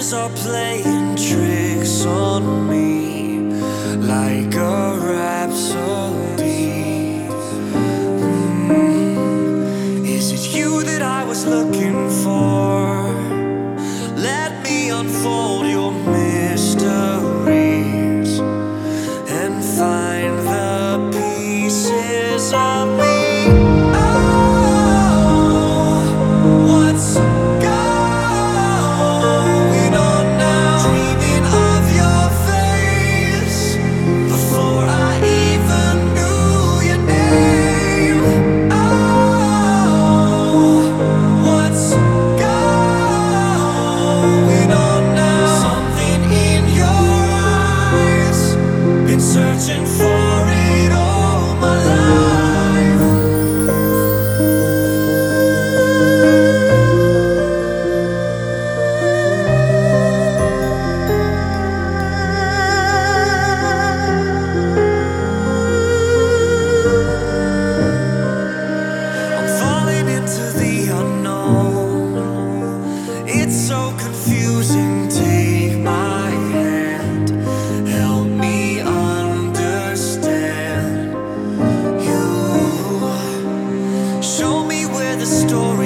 are playing tricks on me like a rhapsody. Is it you that I was looking for? Let me unfold your mysteries and find the pieces of me. Oh, what's going on now? Dreaming of your face before I even knew your name. Oh, what's going on now? Something in your eyes, been searching for it all my life. I'm falling into the unknown. It's so confusing. Take my hand, help me understand you. Show me where the story